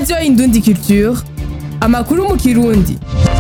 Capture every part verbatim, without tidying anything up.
Radio Indundi Culture, amakuru mu Kirundi.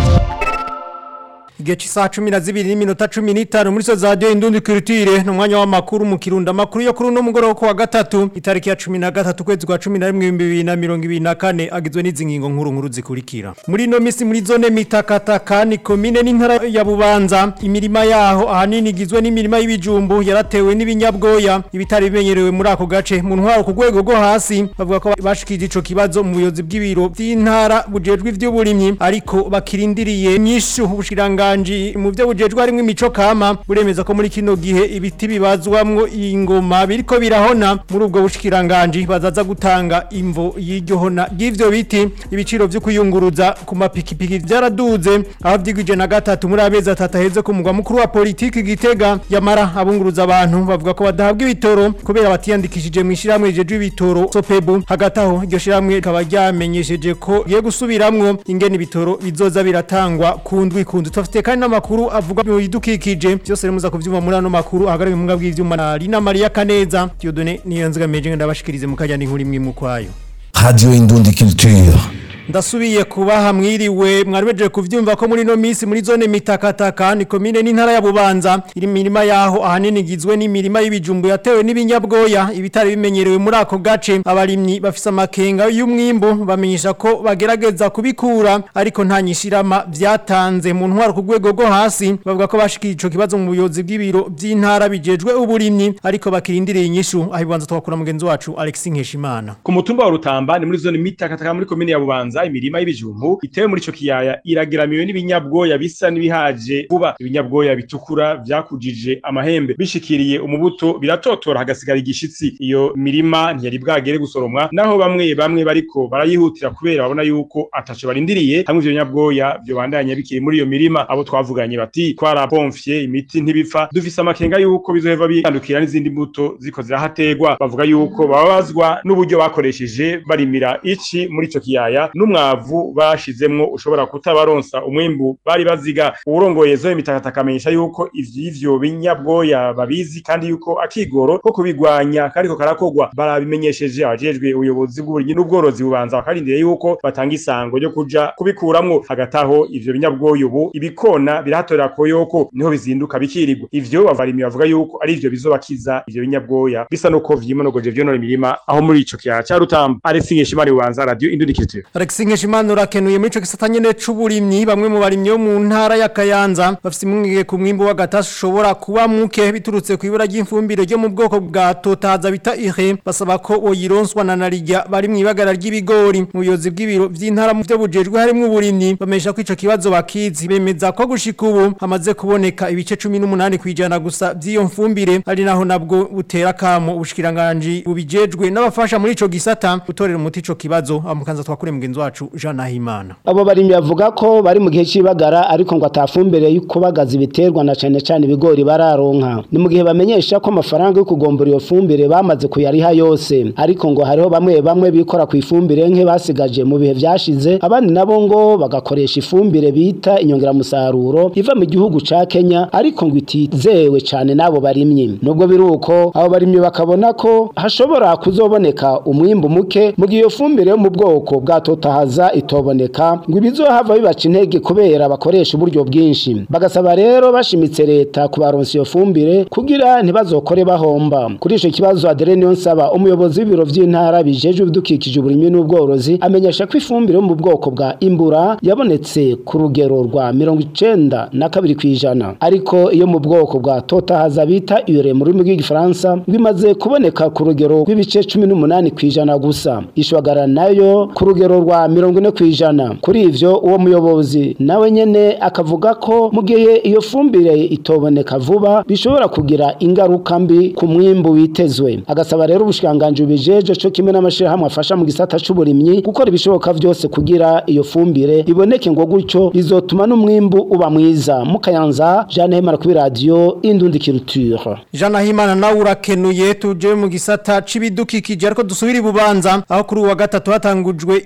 Igihe cy'isaha cumi na zibiri n'iminota cumi n'itanu muri so za Radio Indundi Culture n'umwanya w'amakuru mu Kirundi, amakuru yo kuri uno mugoroba ko wa gatatu itariki ya cumi na gatatu kwezi kwa cumi na rimwe bibiri na mirongo ibiri na kane agizwe n'izi ngingo nkuru nkuru zikurikira. Muri no misi muri zone Mitakataka ni komine n'intara ya Bubanza, imirima yaho ahanini igizwe n'imirima y'ibijumbu yaratewe n'ibinyabwoya ibitari bimenyerewe muri ako gace. Mu ntwaro ku rwego rwo hasi bavuga ko bashikije ico kibazo mu buyobozi bw'ibiro by'intara bujejwe ivy'uburimyi, ariko bakirindiriye nyishu ubushiranga mu byo bujejwe harimo imico kama buremeza ko muri kino gihe ibiti bibazwamwo ingoma biriko birahona. Muri ubwo bushikiranganje bazaza gutanga imvo y'iryo hona y'ivyo biti. Ibiciro byo kuyunguruza ku mapikipiki byaraduze aho vyigwije na gatatu muri abezi atatu heze ku mugwa mukuru wa politiki Gitega. Yamara abunguruza abantu bavuga ko badahabwa ibitoro kubera batiyandikishije mu ishiramwe rijeje ibitoro Sopebu. Hagataho iryo shiramwe kaba ryamenyesheje ko giye gusubiramwo ingene ibitoro bizoza biratangwa kundwi kundu. Tufite kandi n'amakuru avuga mu bidukikije byose remuza kuvyuma muri ano makuru ahagarariye mu ngabwi bw'ivyuma na Lina Maria Kaneza. Dieudonné Niyanzigameje ndabashikirize mu kajyana inkuru imwe mu kwayo. Radio Indundi Culture. Ndasubiye kubaha mwiriwe mwarubeje kuvyumva ko muri no misi muri zone Mitakataka ni komine n'intara ya Bubanza iri mirima yaho ahanini igizwe n'imirima y'ibijumbu yatewe n'ibinyabwoya ibitari bimenyerewe muri ako gace. Abarimyi bafise amakenga y'umwimbo bamenyesha ko bagerageza kubikura ariko nta nyishirama vyatanze. Mu ntwaro ku rwego rwo hasi bavuga ko bashikije ico kibazo mu buyobozi bw'ibiro by'intara bijejwe uburimyi ariko bakirindiriye inyishu. Aho Bubanza twakura mugenzi wacu Alex Nkeshimana. Ku mutumba wa Rutamba ni muri zone Mitakataka muri komine ya Bubanza imirima y'ibijumbu itewe muri ico kiyaya irageramiwe n'ibinyabwoya bisa n'ibihaje vuba. Ibinyabwoya bitukura vyakujije amahembe bishikiriye umubuto biratotora hagasigara igishitsi. Iyo mirima ntiyari bwagere gusoromwa naho bamwe bamwe bariko barayihutira kubera babona yuko ataco barindiriye hamwe ivyo binyabwoya byo bandanye bikiri muri iyo mirima. Abo twavuganye bati twarapomfye imiti ntibipfa dufise amakenga yuko bizoheva bikandukira n'izindi mbuto ziko zirahategwa. Bavuga yuko babazwa n'uburyo bakoresheje barimira ici muri ico kiyaya n'umwavu bashizemwo ushobora kutabaronsa umwimbu bari baziga. Urongoye zo Mitakataka amenyesha yuko ivy'ivyo binyabwoya babizi kandi yuko akigoro ko kubigwanya kariko karakogwa barabimenyesheje abajejwe ubuyobozi bw'uburimyi n'ubworozi Bubanza bakarindiriye yuko batanga isango ryo kuja kubikuramwo. Hagataho ivyo binyabwoya ubu ibikona birahatorera ko yoko niho bizinduka bikirirwa. Ivyo abarimyi bavuga yuko ari ivyo bizobakiza ivyo binyabwoya bisa nuko vyimonogoje vyo no mirima aho muri ico kiyaya ca Rutamba. Alex Nkeshimana Bubanza, Radio Indundi Culture. Alex Nkeshimana urakenuye muri ico gisata nyene c'uburimyi. Bamwe mu barimyi bo mu ntara ya Kayanza bafise imwige ku mwimbo wa gatatu ushobora kuba muke biturutse ku ibura ry'imfumbire ryo mu bwoko bwa Totaza bita Ire. Basaba ko oyironswa na Narirya bari mu ibagara ry'ibigori. Mu buyobozi bw'ibiro vy'intara mu byo bujejwe harimo uburimyi bamesha ko ico kibazo bakizi. Bemeza ko gushika ubu hamaze kuboneka ibice cumi n'umunani kwijana gusa by'iyo mfumbire, ari naho nabwo butera kamo ubushikiranganje bubijejwe n'abafasha muri ico gisata gutorera umuti ico kibazo. Amukanza twakure mugenzi wacu Jean Nahimana. Abo barimyi bavuga ko bari mu gihe cy'ibagara ariko ngo atafumbire y'ukubagaza ibiterwa na cyane cyane ibigori bararonka. Ni mu gihe bamenyesha ko amafaranga yo kugombora iyo fumbire bamaze kuyariha yose, ariko ngo hariho bamwe bamwe bikora ku ifumbire nke basigaje mu bihe vyashize. Abandi nabo ngo bagakoresha ifumbire bita inyongeramusaruro iva mu gihugu ca Kenya ariko ngo itizewe cyane nabo barimyi. Nubwo biruko abo barimyi bakabona ko hashobora kuzoboneka umwimbu muke mu gihe iyo fumbire yo mu bwoko bwa Totaza itoboneka ngo ibizohava bibaca intege kubera bakoresha uburyo bwinshi. Bagasaba rero bashimitse leta kubaronsa iyo fumbire kugira ntibazokore bahomba. Kuri ico kibazo Adeline Yonsaba umuyobozi w'ibiro vy'intara bijejwe ibidukikije uburimyi n'ubworozi amenyesha ko ifumbire yo mu bwoko bwa Imbura yabonetse ku rugero rwa mirongo icenda na kabiri kwijana, ariko iyo mu bwoko bwa Totaza bita Ure mu rurimi rw'igifaransa bimaze kuboneka ku rugero rw'ibice cumi n'umunani kwijana gusa. Ishwagara nayo ku rugero rwa mirongo ine kwijana. Kuri ivyo uwo muyobozi nawe nyene akavuga ko mu gihe iyo fumbire itoboneka vuba bishobora kugira ingaruka mbi ku mwimbu witezwe. Agasaba rero ubushikanganje bijeje cyo kimwe n'amashirahamwe afasha mu gisata c'uburimyi gukora ibishoboka vyose kugira iyo fumbire iboneke ngo gutyo bizotuma n'umwimbu uba mwiza. Mu Kayanza, Jean Nahimana ku Radio Indundi Culture. Jean Nahimana nawe urakenuye. Tuje mu gisata c'ibidukikije ariko dusubira Bubanza aho kuri uwa gatatu hatangujwe icesu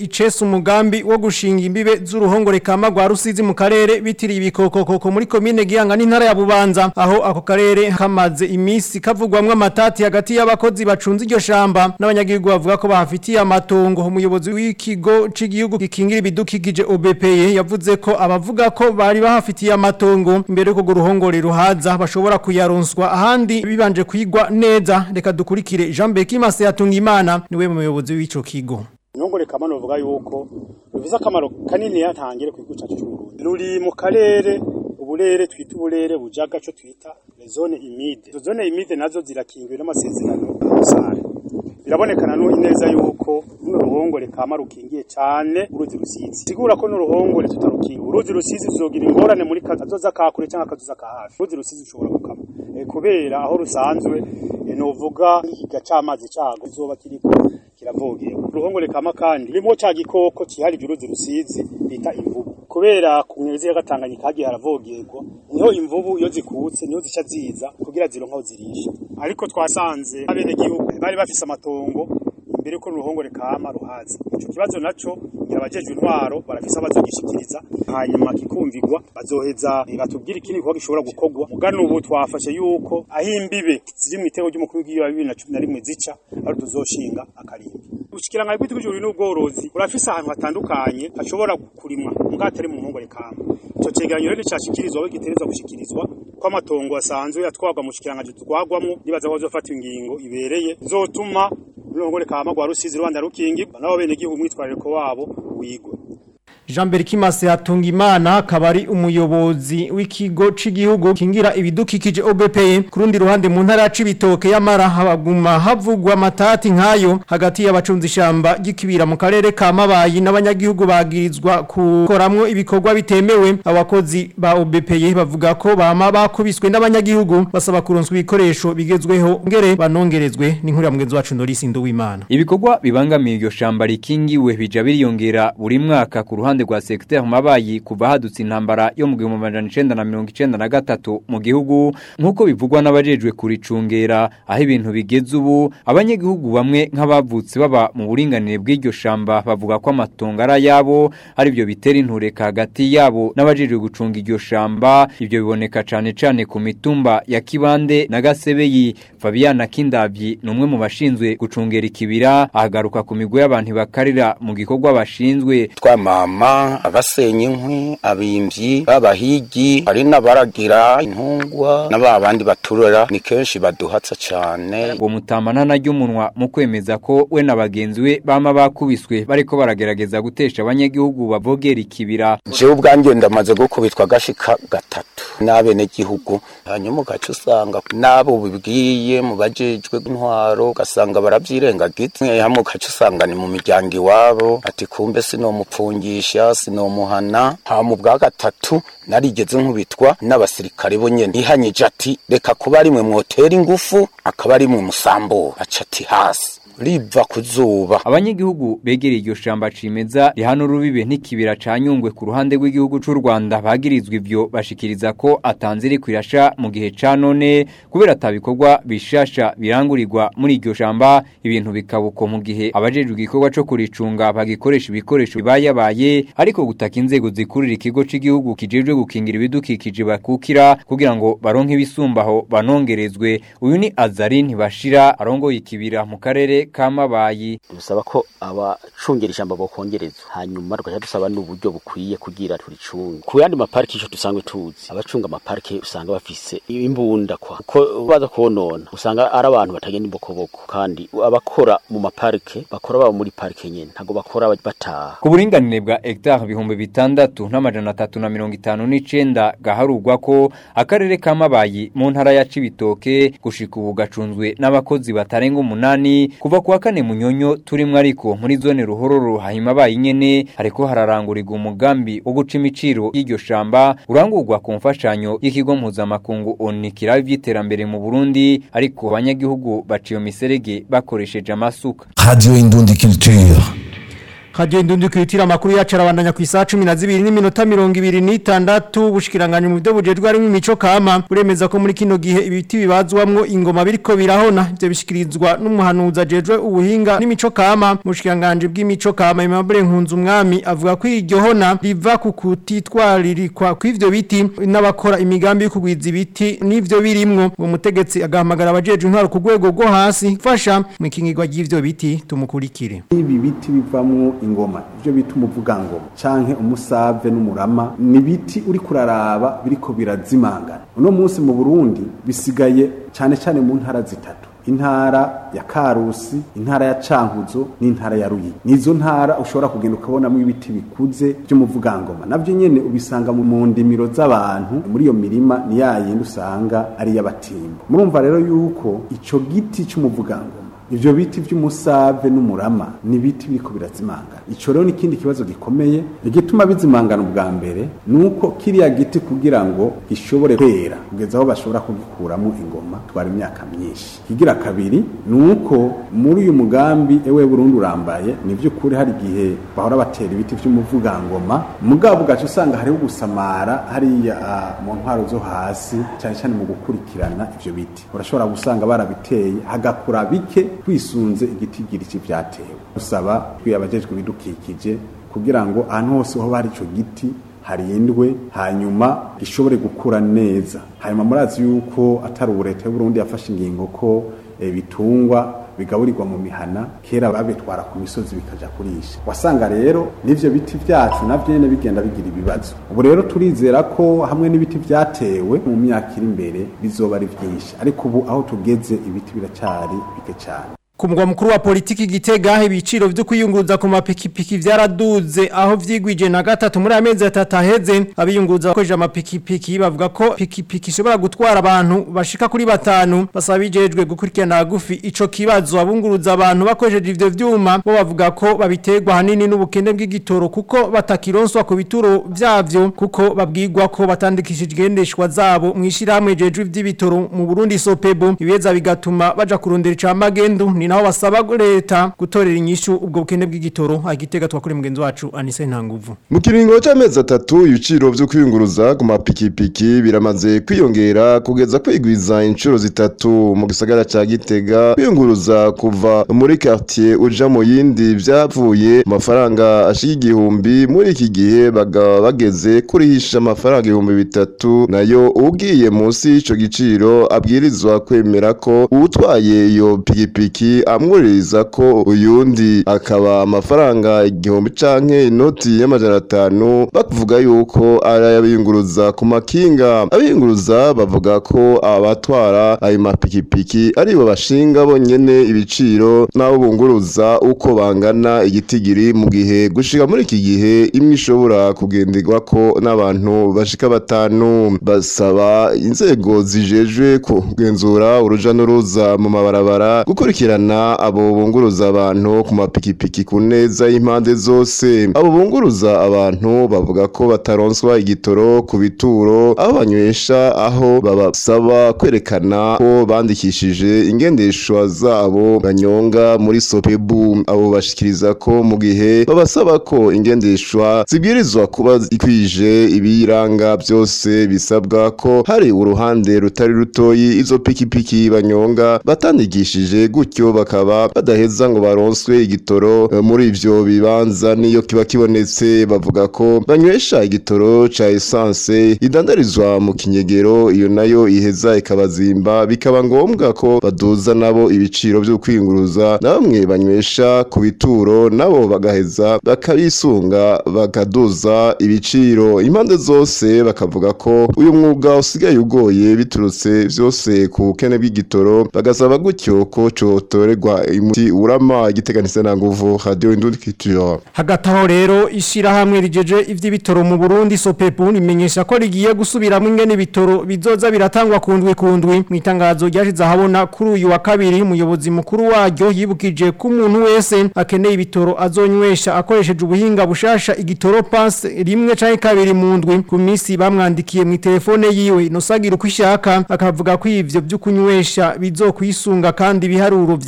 umugambi wo gushinga imbibe z'uruhongore kama rwa Rusizi mu karere bitiriye ibikokokoko muri komine Gihanga n'intara ya Bubanza aho ako karere kamaze imisi kavugwamwe amatati hagati y'abakozi bacunze iryo shamba n'abanyagihugu bavuga ko bahafitiye amatongo. Umuyobozi w'ikigo c'igihugu gikingira ibidukikije O B P E yavuze ko abavuga ko bari bahafitiye amatongo imbere ko ruhongore ruhaza bashobora kuyaronswa ahandi bibanje kwigwa neza. Reka dukurikire Jean Bekimase Yatungimana niwe muyobozi w'ico kigo. Ruhongore kama novuga yuko rufise akamaro kanini yatangire ku gihugu cyacu cy'Uburundi. Ruri mu karere uburere twita uburere bujaga cyo twita zone humide. Izo zone humide nazo zirakingwe n'amasezerano y'umusare. Birabonekana no ineza yuko n'uruhongore kama rukingiye cyane uruzi Rusizi. Sigura ko n'uruhongore tutarukinga. Uruzi Rusizi zogira ingorane muri kazoza ka kure cyangwa kazoza ka hafi. Uruzi Rusizi ushobora gukama. E, kubera aho rusanzwe e, novuga ikiga cy'amazi cyago izoba kiriko kiravogera. Uruhongore kama kandi limo cya gikoko kihari uruzi Rusizi bita imvubu. Kubera kumwezi yagatanganye kagiye haravogerwa niho imvubu iyo zikutse niho zica ziza kugira zironka zirisha. Ariko twasanze abene gihugu bari bafise amatongo imbere ko ruhongore kama ruhazi. Ico kibazo naco yabajeje intwaro barafise abazogishikiriza hanyuma kikumvigwa bazoheza batubwira ikindi ko gishobora gukogwa. Mugano ubu twafashe yuko ahimbibe ziri mu itego ry'umukuru w'igihugu bibiri na cumi na rimwe zica ari tuzoshinga akarimbi. Ushikiranga kwitwa ijuru n'ubworozi urafise ahantu hatandukanye hashobora kurimwa mugatari mu ruhongore kama. Ico cegeranyo rero cyashikirizwa we gitereza gushikirizwa ko amatongo asanzwe yatwagwa mu shikiranga twagwamwo nibaza ko bazofata ingingo ibereye zotuma ruhongore kama rwa Rusizi Rwanda rukingi nabo bene gihugu mwitwariko wabo wigwe. Jean Berkimase Yatungimana kabari umuyobozi w'ikigo c'igihugu kingira ibidukikije O B P E. Kurundi ruhande mu ntara y'Ibitoke y'Amara habaguma havugwa amatati nkayo hagati y'abacunzi ishamba gikibira mu karere ka Mabayi n'abanyagihugu bagirizwa kukoramwo ibikorwa bitemewe. Abakozi ba O B P E bavuga ko bama bakubiswe n'abanyagihugu basaba kuronswa ibikoresho bigezweho ngere banongerezwe n'inkuru ya mugenzi wacu Norisi Nduwimana. Ibikorwa bibangamiye iryo shamba rikingiwe bija biriyongera buri mwaka ku ruhande rwa secteur Mabayi kuva hadutse intambara yo mu gihumbi amajana icenda na mirongo icenda na gatatu mu gihugu nkuko bivugwa n'abajejwe kuricungera. Aho ibintu bigeze ubu abanyagihugu bamwe nk'abavutse baba mu buringanire bw'iryo shamba bavuga ko amatongo ari yabo ari byo bitera intureka hagati yabo n'abajejwe gucunga iryo shamba. Ibyo biboneka cane cane ku mitumba ya Kibande na Gasebeyi. Fabiana Kindavyi numwe mu bashinzwe gucungera ikibira ahagaruka ku migo y'abantu bakarira mu gikorwa bashinzwe. Twamama abasenye inkwi abimvyi babahigi ari nabaragira intungwa n'ababandi baturora ni kenshi baduhatsa cyane. Ngo mutamana na ry'umunwa mu kwemeza ko we nabagenzi we bama bakubiswe bariko baragerageza gutesha abanyagihugu bavogera ikibira. Je ubwanjye ndamaze gukubitwa gashika gatatu n'abene gihugu hanyuma gacu usanga nabo bibwiye mu bajejwe intwaro gasanga baravyirengagize hamwe gacu usanga ni mu miryango iwabo ati kumbe sino mupfungisha sino muhana. Ha mu bwa gatatu narigeze nkubitwa n'abasirikare bo nyene ihanyije ati reka kuba ari mwe mwotera ingufu akaba ari mwe musambo acati hasi riva kuzuba. Abanyagihugu begereye iryo shamba cimeza rihano rubibe ntikibira canyungwe ku ruhande rw'igihugu c'u Rwanda bagirizwa ivyo bashikiriza ko atanziri kwirasha mu gihe ca none kubera atabikorwa bishasha birangurirwa muri iryo shamba. Ibintu bikabuko mu gihe abajejwe igikorwa co kuricunga bagikoresha ibikoresho bibayabaye ariko gutaka inzego zikurira ikigo c'igihugu kijejwe gukingira ibidukikije bakukira kugira ngo baronke ibisumbaho banongerezwe. Uyu ni Azarin Bashira arongoye ikibira mu karere Kamabayi. Dusaba ko abacungera ishamba bokongerezwa hanyuma rwaje dusaba n'uburyo bukwiye kugira turicunga. Ku yandi mapariki cyo dusangwe tuzi abacunga amapariki usanga bafise imbunda kwa ko baza konona usanga ari abantu batagenda imbokoboko kandi abakora mu mapariki bakora baba muri parike nyene ntago bakora bataha. Ku buringanire bwa hectare bihumbi bitandatu n'amajana atatu na mirongo itanu n'icenda gaharugwa ko akarere Kamabayi mu ntara ya Cibitoke gushika ubu gacunzwe n'abakozi batarenga umunani kuva kuwa kane munyonyo turimwe ariko muri zone ruhororo hahima bayi nyene ariko hararangurirwa umugambi wo guca imiciro y'iryo shamba urangurwa ku mfashanyo y'ikigo mpuzamakungu onikira vy'iterambere mu Burundi ariko abanyagihugu baciye miserege bakoresheje amasuka. Radio Indundi Culture. Radio Indundi kwitira amakuru yacu arabandanya ku isaha cumi na zibiri n'iminota mirongo ibiri n'itandatu bushikiranganye mu byo bujejwe ari mu mico kama buremeza ko muri kino gihe ibiti bibazwamwo ingoma biriko birahona ivyo bishikirizwa n'umuhanuzi ajejwe ubuhinga n'imico kama mushikiranganje bw'imico kama Aimable Nkunzumwami avuga ko iryo hona riva ku kutitwaririkwa kw'ivyo biti n'abakora imigambi yo kugwiza ibiti n'ivyo birimwo ngo mutegetsi agahamagara abajejwe intwaro ku rwego rwo hasi fasha mu kingirwa ry'ivyo biti tumukurikire. Ibi biti bivamwo ingoma ivyo bita umuvugangoma canke umusave n'umurama ni biti uri kuraraba biriko birazimangana. Uno munsi mu Burundi bisigaye cyane cyane mu ntara zitatu, intara ya Karusi, intara ya Cankuzo n'intara ya Ruyigi. Nizo ntara ushobora kugenda ukabonamo ibiti bikuze by'umuvugangoma, navyo nyene ubisanga mu ndimiro z'abantu muri iyo mirima ni yayindi usanga ari y'abatimbo. Murumva rero yuko ico giti cy'umuvugangoma ivyo biti vy'umusave n'umurama ni biti biriko birazimangana. Ico rero nikindi kibazo gikomeye igituma bizimangana ubwa mbere nuko kiriya giti kugira ngo gishobore kwera kugeza aho bashobora kugikuramo ingoma twari imyaka myinshi. Kigira kabiri nuko muri uyu mugambi ewe Burundi urambaye nivyo kuri hari gihe bahora batera ibiti vy'umuvugangoma mugabo gacu usanga hari gusamara hari mu ntwaro zo hasi cyane cyane mu gukurikirana ivyo biti. Urashobora gusanga barabiteye hagakura bike kwisunze igitigiri cy'ivyatewe. Usaba kwiyabajejwe bidukikije kugira ngo ahantu hose ho bari ico giti harindwe hanyuma gishobore gukura neza. Hanyuma murazi yuko atari uburete Burundi yafashe ingingo ko e, bitungwa bigaburirwa mu mihana kera babitwara ku misozi bikaja kurisha. Wasanga rero nivyo biti vyacu navyo nyene bigenda bigira ibibazo. Ubu rero turizera ko hamwe n'ibiti vyatewe mu myaka iri imbere bizoba ari vyinshi, ariko ubu aho tugeze ibiti biracari bike cyane. Ku mugwa mukuru wa politiki Gitega ibiciro vyo kuyunguruza ku mapikipiki vyaraduze aho vyigwije na gatatu muri amezi atatu aheze. Abiyunguruza bakoresha amapikipiki bavuga ko pikipiki ishobora gutwara abantu bashika kuri batanu. Basaba bijejwe gukurikirana hagufi ico kibazo. Abunguruza abantu bakoresheje ivyo vyuma bo bavuga ko babiterwa hanini n'ubukene bw'igitoro kuko batakironswa ku bituro vyavyo kuko babwirwa ko batandikishije igendeshwa zabo mwishirahamwe jejwe ivy'ibitoro mu Burundi Sopebu. Ibeza bigatuma baja kurondera icamagendu naho basaba leta gutorera inyishu ubwo bukene bw'igitoro. Agitega twakuri mugenzi wacu Anise Ntanguvu. Mu kiringo c'amezi atatu ibiciro vyo kwiyunguruza ku mapikipiki biramaze kwiyongera kugeza kwigwiza inshuro zitatu mu gisagara ca Gitega. Kwiyunguruza kuva muri quartier uja mu yindi vyavuye amafaranga ashika igihumbi muri iki gihe bagaba bageze kurihisha amafaranga ibihumbi bitatu, nayo ugiye munsi ico giciro abwirizwa kwemera ko utwaye iyo pikipiki amwuriza ko uyundi akaba amafaranga igihumbi canke inoti y'amajana atanu. Bavuga yuko arayabinguruza ku makinga. Abinguruza bavuga ko abatwara ayo mapikipiki aribo bashinga bonyene ibiciro nabo bunguruza uko bangana igitigiri mu gihe gushika muri iki gihe imwe ishobora kugenderwa ko n'abantu bashika batanu. Basaba inzego zijejwe kugenzura uruja n'uruza mu mabarabara gukurikirana abo bunguruza abantu ku mapikipiki ku neza y'impande zose. Abo bunguruza abantu bavuga ko bataronswa igitoro ku bituro aho banywesha, aho babasaba kwerekana ko bandikishije ingendeshwa zabo banyonga muri Sopebu. Abo bashikiriza ko mu gihe babasaba ko ingendeshwa zibwirizwa kuba ikwije ibiranga byose bisabwa ko hari uruhande rutari rutoyi izo pikipiki banyonga batandikishije gutyo bakaba badaheza ngo baronswe igitoro muri ivyo bibanza. Niyo kiba kibonetse bavuga ko banywesha igitoro ca essence idandarizwa mu kinyegero, iyo nayo iheza ikabazimba bikaba ngombwa ko baduza nabo ibiciro vyo kwinguruza, na bamwe banywesha ku bituro nabo bagaheza bakabisunga bakaduza ibiciro. Impande zose bakavuga ko uyu mwuga usigaye ugoye biturutse vyose ku bukene bw'igitoro, bagasaba gutyo ko cotorerwa imuti urama. Igiteganise na nguvu Radio Indundi Culture. Hagati aho rero ishirahamwe rijeje ivy'ibitoro mu Burundi Sopebu rimenyesha ko rigiye gusubiramo ingene ibitoro bizoza biratangwa kundwi kundwi. Mu itangazo ryashize ahabona kuri uyu wa kabiri umuyobozi mukuru waryo yibukije ko umuntu wese akeneye ibitoro azonywesha akoresheje ubuhinga bushasha igitoro pass rimwe canke kabiri mu ndwi ku misi bamwandikiye mu telefone yiwe. Nosagira uko ishaka akavuga ko ivyo byo kunywesha bizokwisunga kandi biharuro vya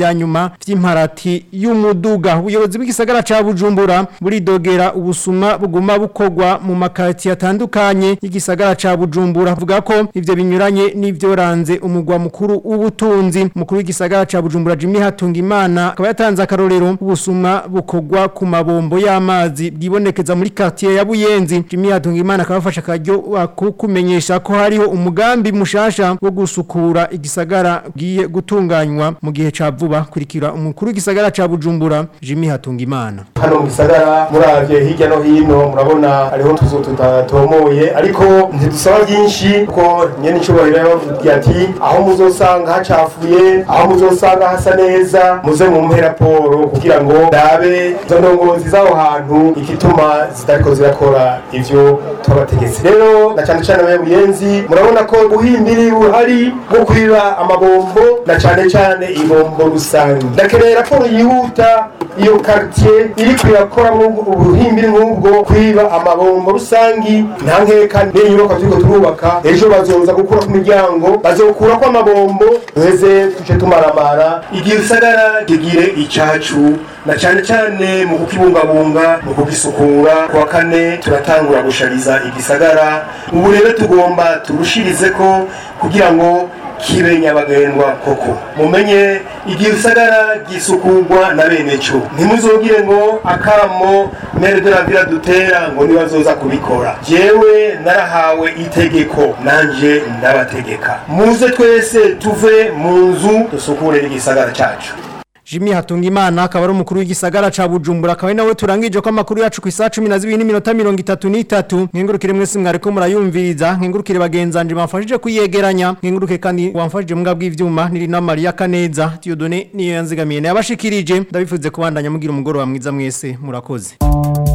vya nyuma vy'imparati y'umuduga. Ubuyobozi bw'igisagara ca Bujumbura buridogera ubusuma buguma bukogwa mu makati atandukanye y'igisagara ca Bujumbura, avuga ko ivyo binyuranye n'ivyo ranze umugwa mukuru w'ubutunzi. Mukuru w'igisagara ca Bujumbura Jimmy Hatungimana akaba yatanze akarorero ubusuma bukogwa ku mabombo y'amazi bwibonekeza muri quartier ya Buyenzi. Jimmy Hatungimana akaba afasha akaryo kumenyesha ko hariho umugambi mushasha wo gusukura igisagara giye gutunganywa mu gihe ca vuba. Kurikira umukuru w'igisagara ca Bujumbura Jimmy Hatungimana. Hano mu gisagara muravye hirya no hino murabona hariho tuzo tutatomoye, ariko ntidusaba byinshi ko nyene icubahiro yavuga ati aho muzosanga hacafuye, aho muzosanga hasa neza, muze mu mpera raporo kugira ngo dabe izo ndongozi zaho hantu igituma zitariko zirakora ivyo twabategetse. Rero na cyane cyane abayenzi murabona ko guhimbiri buhari bwo kwiba amabombo na cyane cyane ibombo rusange. Ndakeneye raporo yihuta iyo quartier iri kwirakora mu ubuhimbiri nk'ubwo kwiba amabombo rusangi nta nkeka n'inyubako turiko turubaka ejo bazoza gukura ku miryango, bazokura ko amabombo duheze tuce tumaramara igisagara gigire icacu na cyane cyane mu kukibungabunga mu kugisukura. Kwa kane turatangura gushariza igisagara, ubu rero tugomba turushirize ko kugira ngo kibe nyabagendwa koko. Mumenye igisagara gisukurwa na bene cyo, ntimuzogire ngo akamo mere de la ville dutera ngo nibazoza kubikora. Jewe narahawe itegeko nanje ndabategeka, muze twese tuve mu nzu dusukure igisagara cyacu. Jimmy Hatungimana akaba ari umukuru w'igisagara ca Bujumbura, akaba nawe turangije ko amakuru yacu ku isaha cumi na zibiri n'iminota mirongo itatu n'itatu. Nkengurukire mwese mwariko murayumviriza, nkengurukire bagenzanje bamfashije kuyegeranya, nkenguruke kandi wamfashije mbwa bw'ivyuma niri na Maria Kaneza. Tiyodone niyo yanzigamiye nabashikirije, ndabifuze kubandanya mugira umugoro wa mwiza mwese, murakoze.